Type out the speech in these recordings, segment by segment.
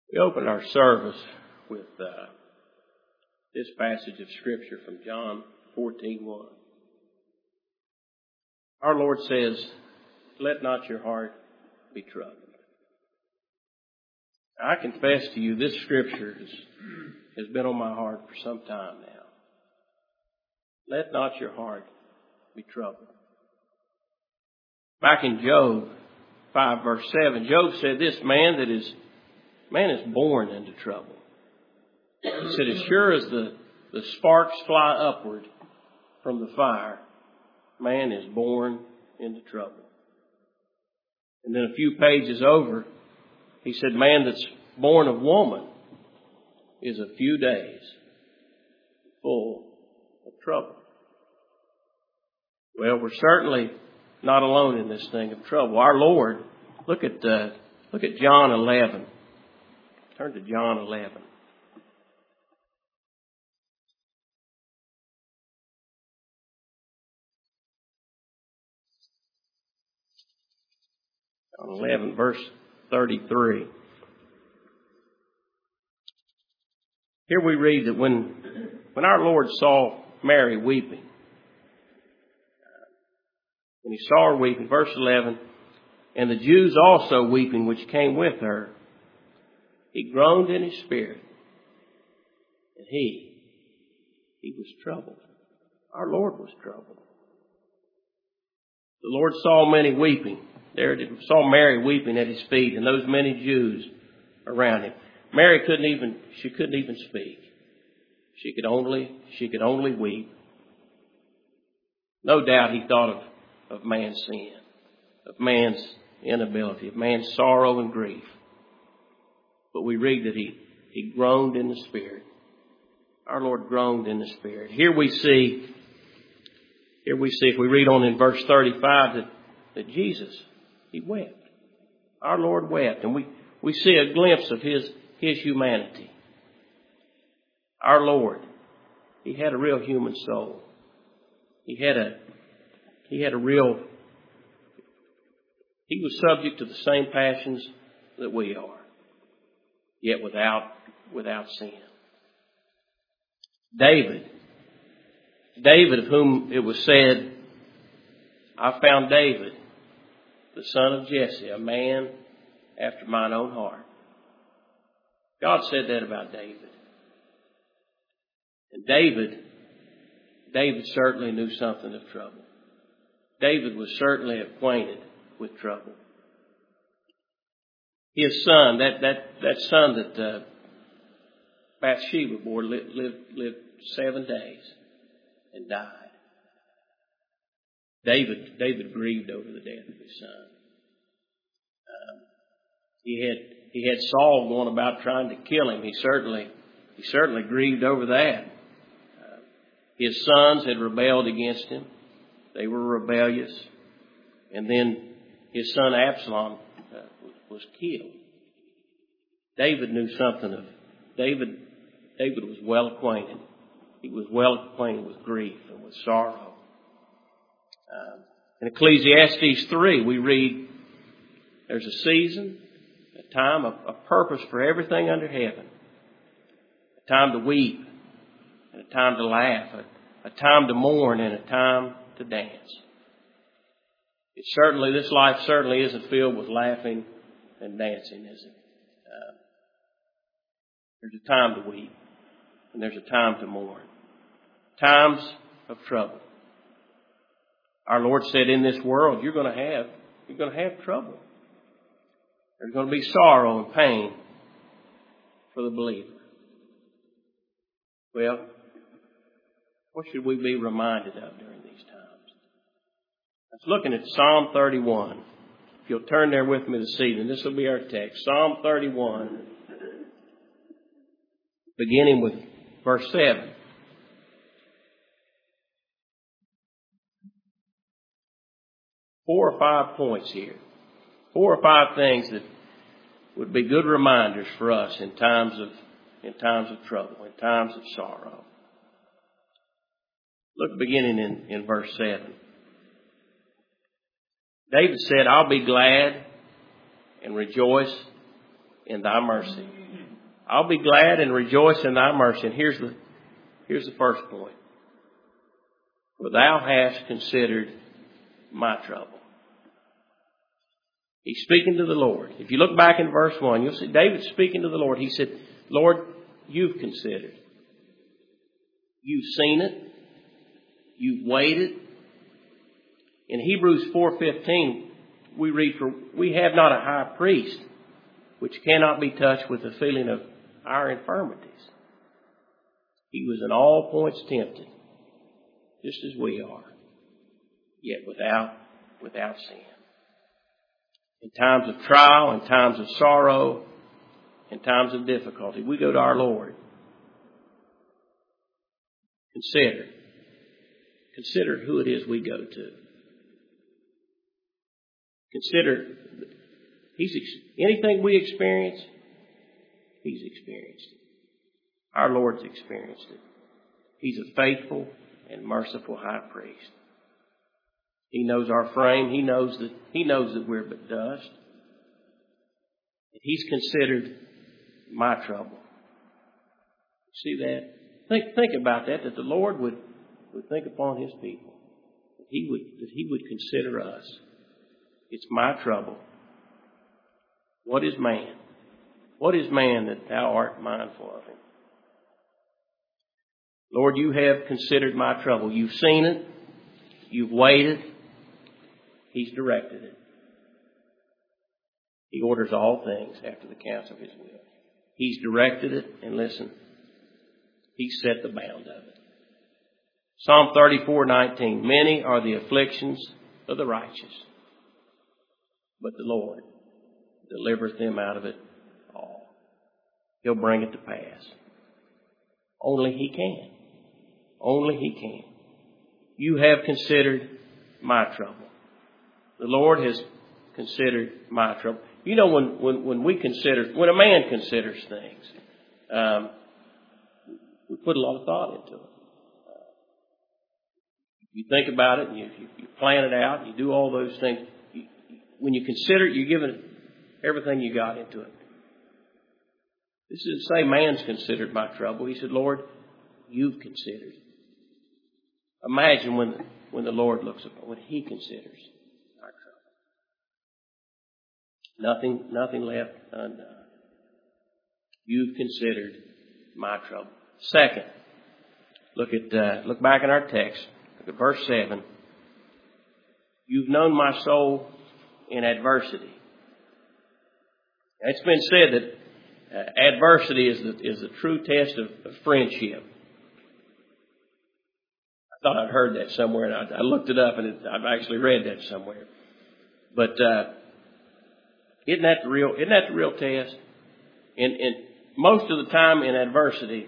We opened our service with this passage of Scripture from John 14:1. Our Lord says, "Let not your heart be troubled." I confess to you, this Scripture has been on my heart for some time now. Let not your heart be troubled. Back in Job 5 verse 7, Job said this, man is born into trouble. He said, as sure as the sparks fly upward from the fire, man is born into trouble. And then a few pages over, he said, man that's born of woman is a few days full of trouble. Well, we're certainly not alone in this thing of trouble. Our Lord, look at John 11. Turn to John 11. John 11, verse 33. Here we read that when our Lord saw Mary weeping, when he saw her weeping, verse 11, and the Jews also weeping which came with her, he groaned in his spirit, and he was troubled. Our Lord was troubled. The Lord saw many weeping. Saw Mary weeping at his feet, and those many Jews around him. Mary couldn't even speak. She could only weep. No doubt he thought of man's sin, of man's inability, of man's sorrow and grief. But we read that he groaned in the Spirit. Our Lord groaned in the Spirit. Here we see, if we read on in verse 35, that Jesus, he wept. Our Lord wept. And we see a glimpse of his humanity. Our Lord, he had a real human soul. He was subject to the same passions that we are, yet without sin. David, of whom it was said, I found David, the son of Jesse, a man after mine own heart. God said that about David. And David certainly knew something of trouble. David was certainly acquainted with trouble. His son, that son that Bathsheba bore, lived 7 days and died. David grieved over the death of his son. He had Saul going about trying to kill him. He certainly grieved over that. His sons had rebelled against him. They were rebellious. And then his son Absalom was killed. David knew something of David was well acquainted. He was well acquainted with grief and with sorrow. In Ecclesiastes 3, we read, there's a season, a time, a purpose for everything under heaven. A time to weep, and a time to laugh, a time to mourn, and a time to dance. This life certainly isn't filled with laughing and dancing, is it? There's a time to weep, and there's a time to mourn. Times of trouble. Our Lord said, in this world, you're going to have trouble. There's going to be sorrow and pain for the believer. Well, what should we be reminded of during these times? I was looking at Psalm 31. If you'll turn there with me this evening, this will be our text. Psalm 31, beginning with verse 7. Four or five points here. 4 or 5 things that would be good reminders for us in times of trouble, in times of sorrow. Look beginning in verse 7. David said, I'll be glad and rejoice in thy mercy, I'll be glad and rejoice in thy mercy. And here's the first point. For thou hast considered my trouble. He's speaking to the Lord. If you look back in verse 1, you'll see David speaking to the Lord. He said, Lord, you've considered. You've seen it. You've waited. In Hebrews 4:15, we read, for we have not a high priest which cannot be touched with the feeling of our infirmities. He was in all points tempted, just as we are, yet without sin. In times of trial, in times of sorrow, in times of difficulty, we go to our Lord. Consider who it is we go to. Consider anything we experience, He's experienced it. Our Lord's experienced it. He's a faithful and merciful high priest. He knows our frame. He knows that we're but dust. He's considered my trouble. See that? Think about that the Lord would think upon His people. That He would consider us. It's my trouble. What is man? What is man that thou art mindful of him? Lord, you have considered my trouble. You've seen it. You've waited. He's directed it. He orders all things after the counsel of His will. He's directed it, and listen, He set the bound of it. Psalm 34:19. Many are the afflictions of the righteous, but the Lord delivereth them out of it all. He'll bring it to pass. Only He can. Only He can. You have considered my trouble. The Lord has considered my trouble. You know, when a man considers things, we put a lot of thought into it. You think about it and you plan it out, and you do all those things. When you consider it, you're giving everything you got into it. This doesn't say man's considered my trouble. He said, Lord, you've considered. Imagine when the Lord looks upon, when He considers our trouble. Nothing left undone. You've considered my trouble. Second, look back in our text. Look at verse 7. You've known my soul in adversity. It's been said that adversity is the true test of friendship. I thought I'd heard that somewhere, and I looked it up, and I've actually read that somewhere. But isn't that the real test? And most of the time in adversity,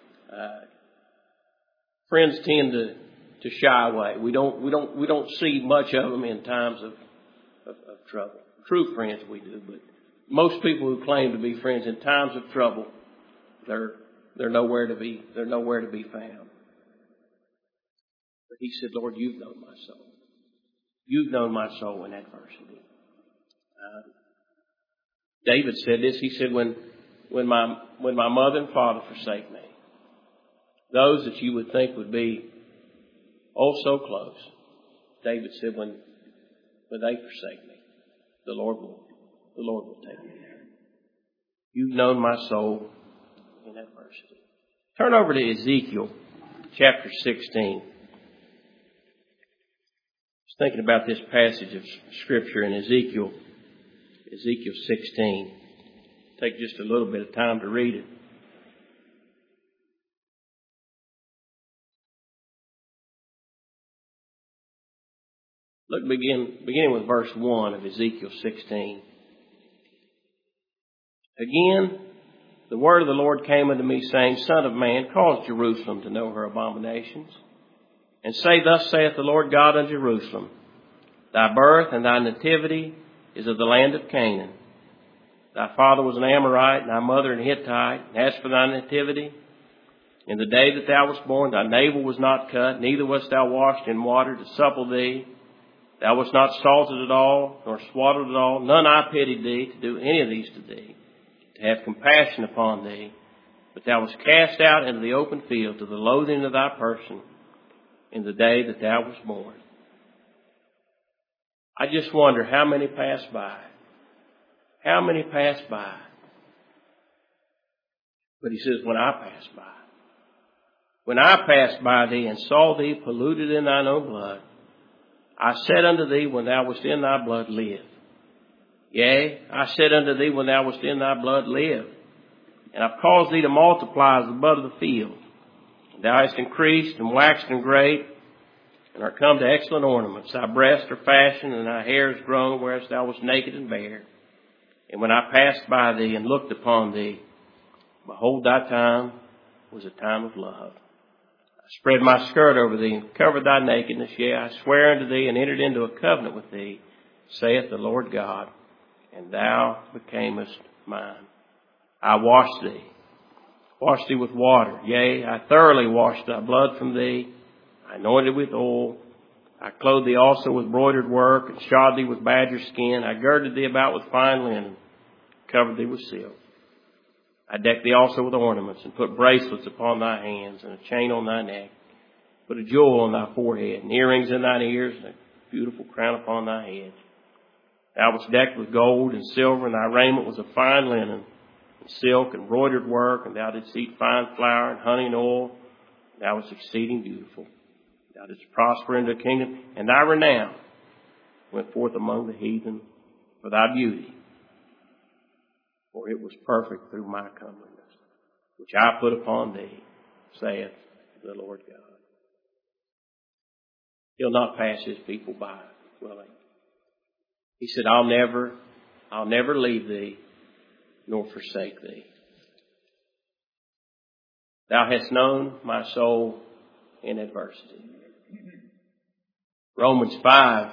friends tend to shy away. We don't see much of them in times of trouble. True friends we do, but most people who claim to be friends in times of trouble, they're nowhere to be found. But He said, Lord, you've known my soul. You've known my soul in adversity. David said this. He said, when my mother and father forsake me, those that you would think would be so close, David said, when they forsake me, the Lord will take me there. You've known my soul in adversity. Turn over to Ezekiel chapter 16. I was thinking about this passage of Scripture in Ezekiel 16. Take just a little bit of time to read it. Look, beginning with verse 1 of Ezekiel 16. Again, the word of the Lord came unto me, saying, Son of man, cause Jerusalem to know her abominations, and say, Thus saith the Lord God unto Jerusalem, Thy birth and thy nativity is of the land of Canaan. Thy father was an Amorite, and thy mother an Hittite. And as for thy nativity, in the day that thou wast born, thy navel was not cut, neither wast thou washed in water to supple thee. Thou wast not salted at all, nor swaddled at all. None I pitied thee to do any of these to thee. to have compassion upon thee. But thou wast cast out into the open field to the loathing of thy person in the day that thou wast born. I just wonder how many pass by. How many pass by? But he says, when I pass by. When I passed by thee and saw thee polluted in thine own blood, I said unto thee, when thou wast in thy blood, live. Yea, I said unto thee, when thou wast in thy blood, live. And I've caused thee to multiply as the bud of the field. Thou hast increased and waxed and great, and art come to excellent ornaments. Thy breasts are fashioned, and thy hair is grown, whereas thou wast naked and bare. And when I passed by thee and looked upon thee, behold, thy time was a time of love. I spread my skirt over thee and covered thy nakedness. Yea, I swear unto thee and entered into a covenant with thee, saith the Lord God, and thou becamest mine. I washed thee with water. Yea, I thoroughly washed thy blood from thee. I anointed with oil. I clothed thee also with broidered work, and shod thee with badger skin. I girded thee about with fine linen, covered thee with silk. I decked thee also with ornaments, and put bracelets upon thy hands, and a chain on thy neck. Put a jewel on thy forehead, and earrings in thine ears, and a beautiful crown upon thy head. Thou wast decked with gold and silver, and thy raiment was of fine linen, and silk, and broidered work, and thou didst eat fine flour, and honey, and oil. Thou wast exceeding beautiful. Thou didst prosper into a kingdom, and thy renown went forth among the heathen for thy beauty. For it was perfect through my comeliness, which I put upon thee, saith the Lord God. He'll not pass his people by, will he? He said, I'll never leave thee, nor forsake thee. Thou hast known my soul in adversity. Romans 5,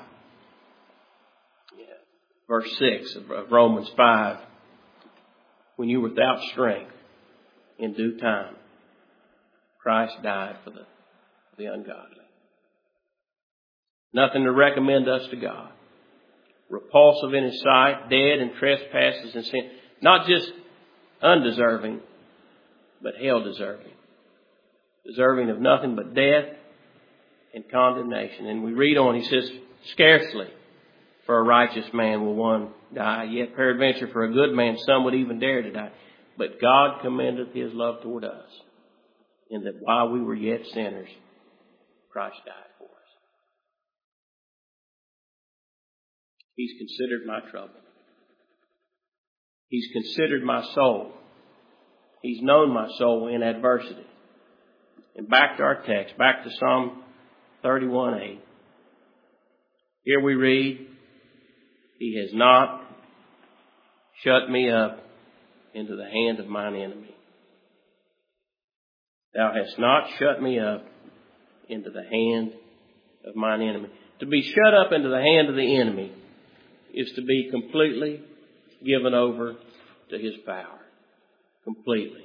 verse 6 of Romans 5. When you were without strength, in due time, Christ died for the ungodly. Nothing to recommend us to God. Repulsive in his sight, dead in trespasses and sin. Not just undeserving, but hell deserving. Deserving of nothing but death and condemnation. And we read on, he says, scarcely for a righteous man will one die, yet peradventure for a good man some would even dare to die. But God commendeth his love toward us, in that while we were yet sinners, Christ died for us. He's considered my trouble. He's considered my soul. He's known my soul in adversity. And back to our text, back to Psalm 31:8. Here we read, He has not shut me up into the hand of mine enemy. Thou hast not shut me up into the hand of mine enemy. To be shut up into the hand of the enemy is to be completely given over to his power. Completely.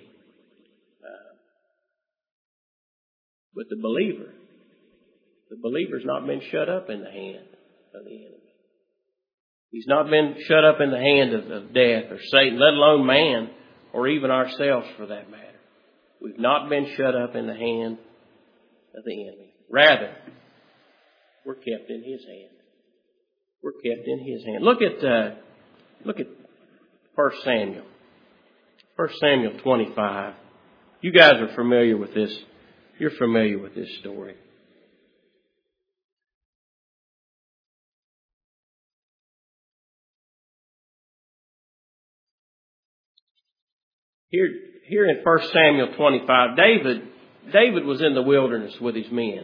But the believer's not been shut up in the hand of the enemy. He's not been shut up in the hand of death or Satan, let alone man, or even ourselves for that matter. We've not been shut up in the hand of the enemy. Rather, we're kept in his hand. We're kept in his hand. Look at 1 Samuel. 1 Samuel 25. You guys are familiar with this. You're familiar with this story. Here in 1 Samuel 25, David was in the wilderness with his men.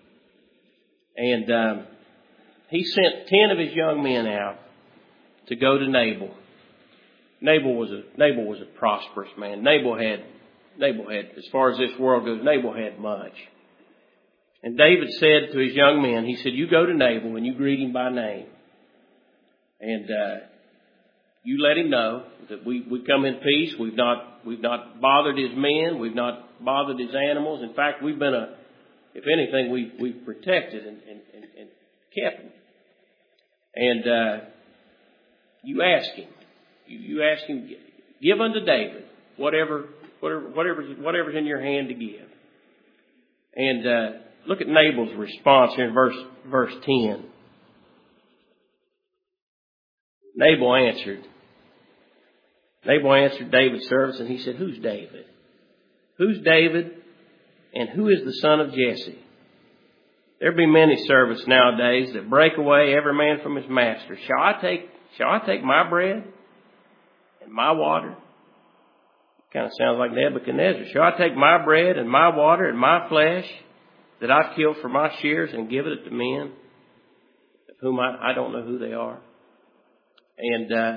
And he sent 10 of his young men out to go to Nabal. Nabal was a prosperous man. Nabal had, as far as this world goes, Nabal had much. And David said to his young men, he said, you go to Nabal and you greet him by name. And you let him know that we come in peace. We've not bothered his men. We've not bothered his animals. In fact, we've been if anything, we've protected and kept him. And you ask him. You ask him, Give unto David whatever's in your hand to give. And look at Nabal's response here in verse 10. Nabal answered David's servants, and he said, "Who's David? Who's David, and who is the son of Jesse? There be many servants nowadays that break away every man from his master. Shall I take my bread and my water?" Kind of sounds like Nebuchadnezzar. "Shall I take my bread and my water and my flesh that I've killed for my shears and give it to men of whom I don't know who they are?" And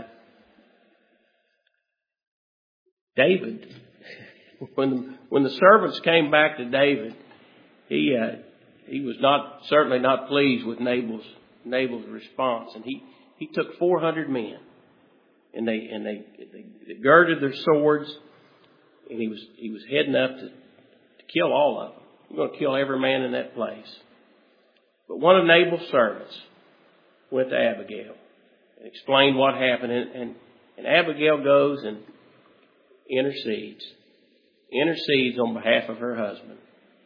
David, when the servants came back to David, he was certainly not pleased with Nabal's response, and he took 400 men, and they girded their swords, and he was heading up to kill all of them. He's going to kill every man in that place. But one of Nabal's servants went to Abigail and explained what happened, and Abigail goes and intercedes on behalf of her husband.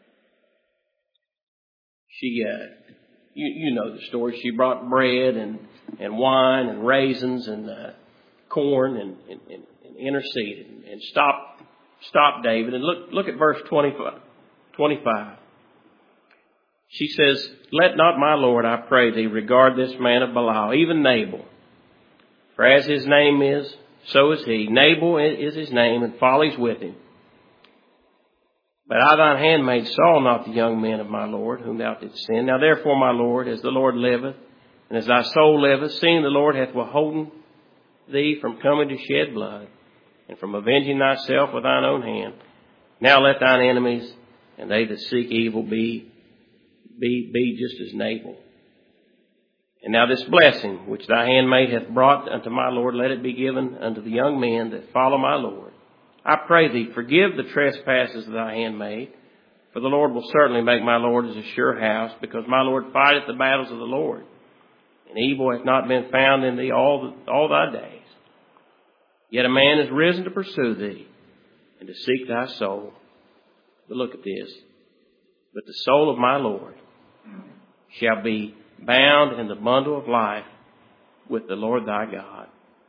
She, you know the story. She brought bread and wine and raisins and corn and interceded and stopped David. And look at verse 25. She says, "Let not my Lord, I pray thee, regard this man of Belial, even Nabal. For as his name is, so is he. Nabal is his name, and folly's with him. But I, thine handmaid, saw not the young men of my Lord, whom thou didst send. Now therefore, my Lord, as the Lord liveth, and as thy soul liveth, seeing the Lord hath withholden thee from coming to shed blood, and from avenging thyself with thine own hand, now let thine enemies and they that seek evil be just as Nabal. And now this blessing which thy handmaid hath brought unto my Lord, let it be given unto the young men that follow my Lord. I pray thee, forgive the trespasses of thy handmaid, for the Lord will certainly make my Lord as a sure house, because my Lord fighteth the battles of the Lord, and evil hath not been found in thee all thy days. Yet a man is risen to pursue thee, and to seek thy soul." But look at this. "But the soul of my Lord shall be bound in the bundle of life with the Lord thy God."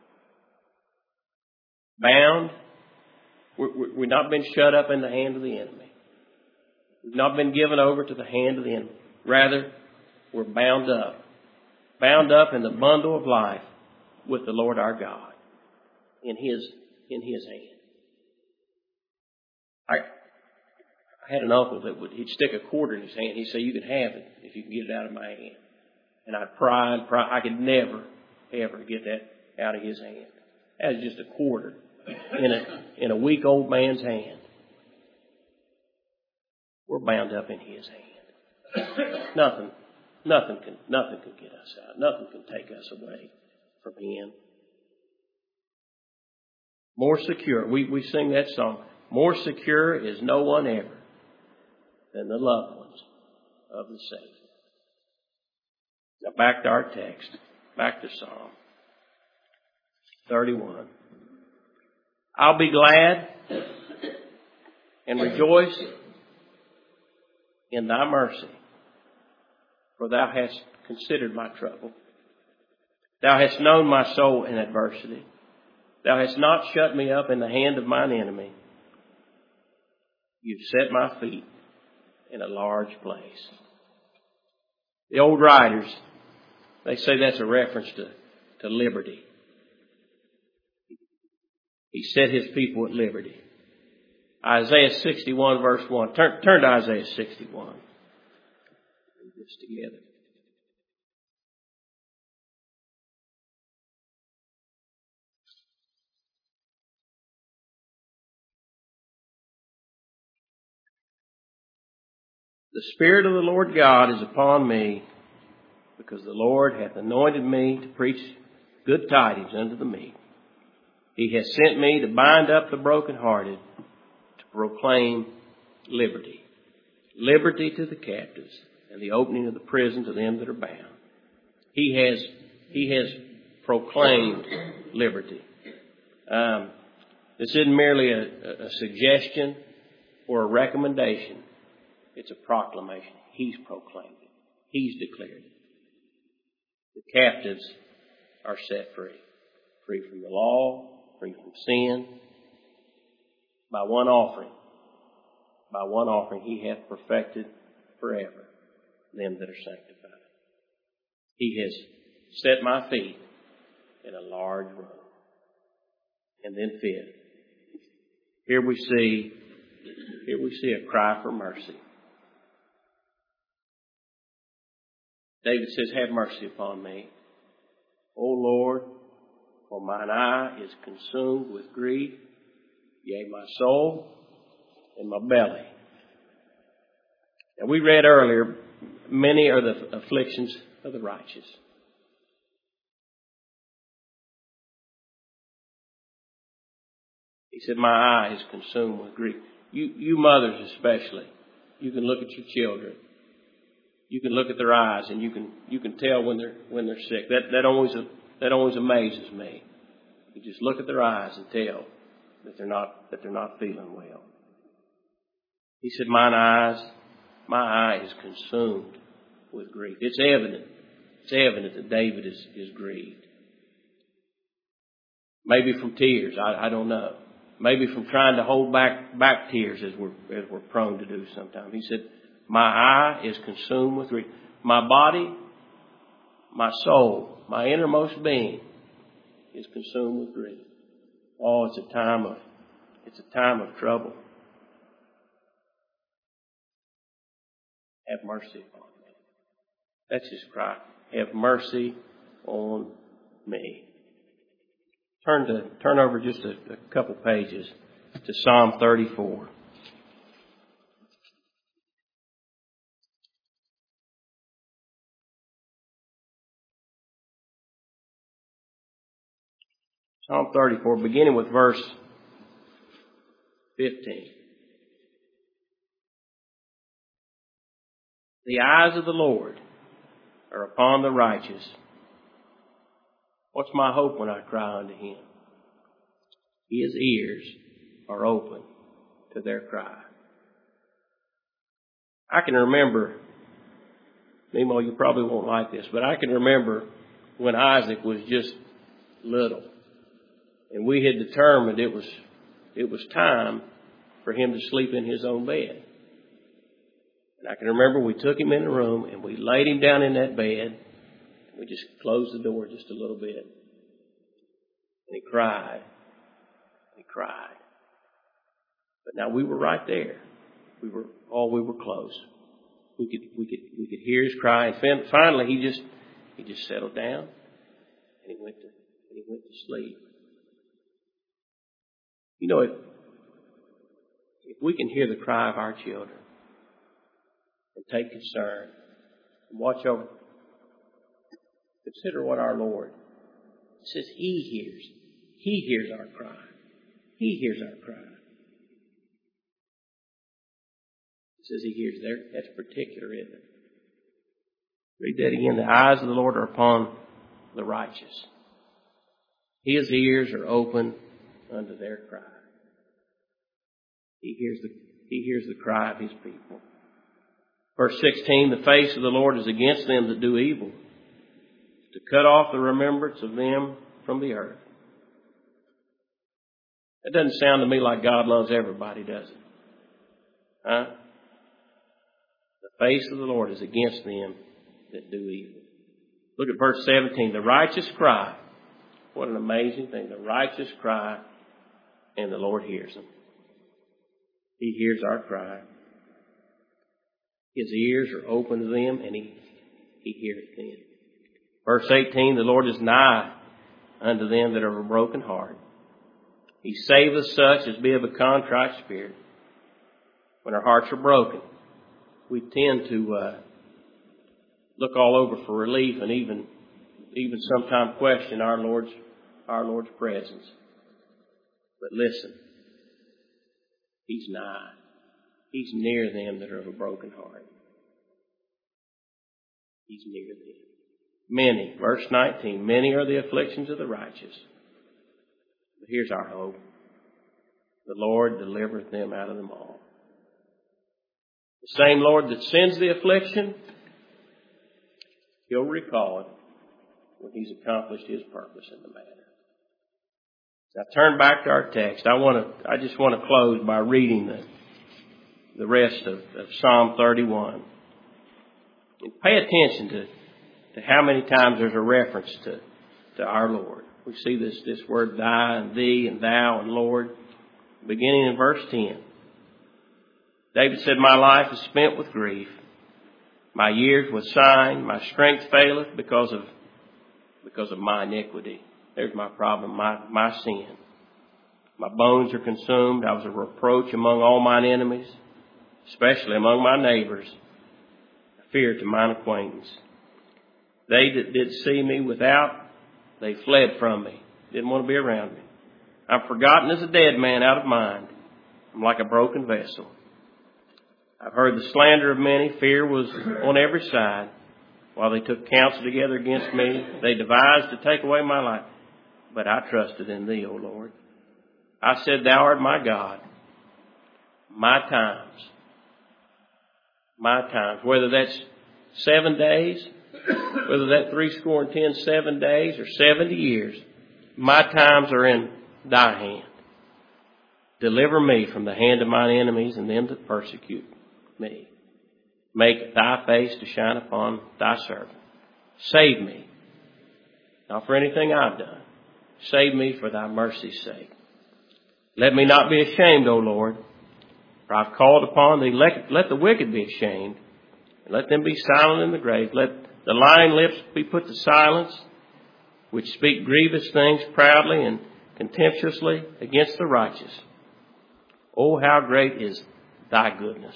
Bound. We've not been shut up in the hand of the enemy. We've not been given over to the hand of the enemy. Rather, we're bound up. Bound up in the bundle of life with the Lord our God in His hand. I had an uncle that he'd stick a quarter in his hand. He'd say, "You can have it if you can get it out of my hand." And I'd pry and pry. I could never, ever get that out of his hand. That was just a quarter in a weak old man's hand. We're bound up in His hand. Nothing can get us out. Nothing can take us away from Him. More secure. We sing that song. More secure is no one ever than the loved ones of the Savior. Now back to our text. Back to Psalm 31. "I'll be glad and rejoice in thy mercy, for thou hast considered my trouble. Thou hast known my soul in adversity. Thou hast not shut me up in the hand of mine enemy. You've set my feet in a large place." The old writers, they say that's a reference to liberty. He set His people at liberty. Isaiah 61 verse 1. Turn to Isaiah 61. Read this together. "The Spirit of the Lord God is upon me, because the Lord hath anointed me to preach good tidings unto the meek. He hath sent me to bind up the brokenhearted, to proclaim liberty. Liberty to the captives, and the opening of the prison to them that are bound." He has proclaimed liberty. This isn't merely a suggestion or a recommendation. It's a proclamation. He's proclaimed it. He's declared it. The captives are set free. Free from the law, free from sin. By one offering, He hath perfected forever them that are sanctified. He has set my feet in a large room. And then fifth, here we see a cry for mercy. David says, have mercy upon me, O Lord, for mine eye is consumed with grief, yea, my soul and my belly. And we read earlier, many are the afflictions of the righteous. He said, my eye is consumed with grief. You mothers especially, you can look at your children. You can look at their eyes and you can tell when they're sick. That always amazes me. You just look at their eyes and tell that they're not feeling well. He said, my eye is consumed with grief. It's evident that David is grieved. Maybe from tears, I don't know. Maybe from trying to hold back tears as we're prone to do sometimes. He said, my eye is consumed with grief. My body, my soul, my innermost being is consumed with grief. Oh, it's a time of trouble. Have mercy upon me. That's his cry. Have mercy on me. Turn over just a couple pages to Psalm 34. Psalm 34, beginning with verse 15. The eyes of the Lord are upon the righteous. What's my hope when I cry unto Him? His ears are open to their cry. I can remember, Nemo, you probably won't like this, but I can remember when Isaac was just little. And we had determined it was time for him to sleep in his own bed. And I can remember we took him in the room and we laid him down in that bed. And we just closed the door just a little bit. And he cried. He cried. But now we were right there. We were close. We could hear his cry. And finally he just settled down and he went to sleep. You know, if we can hear the cry of our children and take concern and watch over, consider what our Lord says. He hears our cry. He hears our cry. He says He hears there. That's particular, isn't it? Read that again. The eyes of the Lord are upon the righteous. His ears are open unto their cry. He hears the cry of His people. Verse 16, the face of the Lord is against them that do evil, to cut off the remembrance of them from the earth. That doesn't sound to me like God loves everybody, does it? Huh? The face of the Lord is against them that do evil. Look at verse 17. The righteous cry. What an amazing thing. The righteous cry, and the Lord hears them. He hears our cry. His ears are open to them, and He heareth them. Verse 18, the Lord is nigh unto them that are of a broken heart. He saveth such as be of a contrite spirit. When our hearts are broken, we tend to look all over for relief and even sometimes question our Lord's presence. But listen, He's nigh. He's near them that are of a broken heart. He's near them. Many, verse 19, many are the afflictions of the righteous. But here's our hope. The Lord delivereth them out of them all. The same Lord that sends the affliction, He'll recall it when He's accomplished His purpose in the matter. Now turn back to our text. I just want to close by reading the rest of Psalm 31. And pay attention to how many times there's a reference to our Lord. We see this word thy and thee and thou and Lord, beginning in verse 10. David said, my life is spent with grief. My years with sighing. My strength faileth because of my iniquity. There's my problem, my sin. My bones are consumed. I was a reproach among all mine enemies, especially among my neighbors, a fear to mine acquaintance. They that did see me without, they fled from me, didn't want to be around me. I'm forgotten as a dead man out of mind. I'm like a broken vessel. I've heard the slander of many. Fear was on every side. While they took counsel together against me, they devised to take away my life. But I trusted in Thee, O Lord. I said, Thou art my God. My times, whether that's 7 days, whether that 70 7 days, or 70 years, my times are in Thy hand. Deliver me from the hand of mine enemies and them that persecute me. Make Thy face to shine upon Thy servant. Save me, not for anything I've done. Save me for Thy mercy's sake. Let me not be ashamed, O Lord, for I've called upon Thee. Let the wicked be ashamed, and let them be silent in the grave. Let the lying lips be put to silence, which speak grievous things proudly and contemptuously against the righteous. Oh, how great is Thy goodness,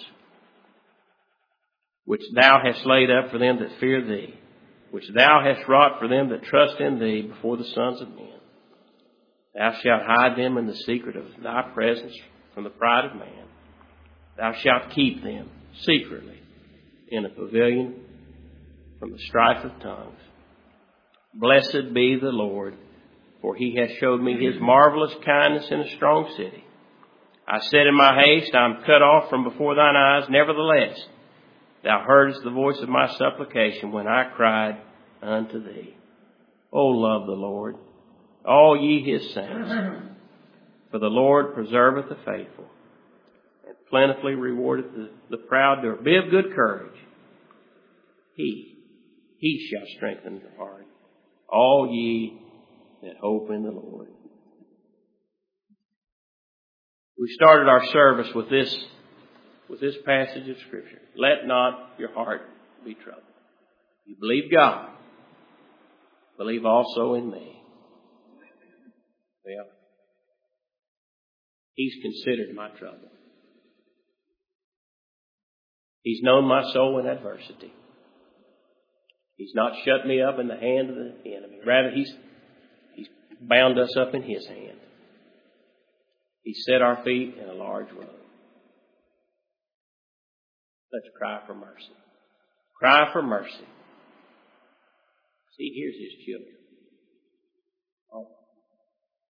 which Thou hast laid up for them that fear Thee, which Thou hast wrought for them that trust in Thee before the sons of men. Thou shalt hide them in the secret of Thy presence from the pride of man. Thou shalt keep them secretly in a pavilion from the strife of tongues. Blessed be the Lord, for He hath showed me His marvelous kindness in a strong city. I said in my haste, I am cut off from before Thine eyes. Nevertheless, Thou heardest the voice of my supplication when I cried unto Thee. O love the Lord, all ye His saints. For the Lord preserveth the faithful, and plentifully rewardeth the proud doer. Be of good courage. He shall strengthen your heart. All ye that hope in the Lord. We started our service with this passage of Scripture. Let not your heart be troubled. You believe God. Believe also in me. Well, He's considered my trouble. He's known my soul in adversity. He's not shut me up in the hand of the enemy. Rather, He's bound us up in His hand. He set our feet in a large road. Let's cry for mercy. Cry for mercy. He hears His children.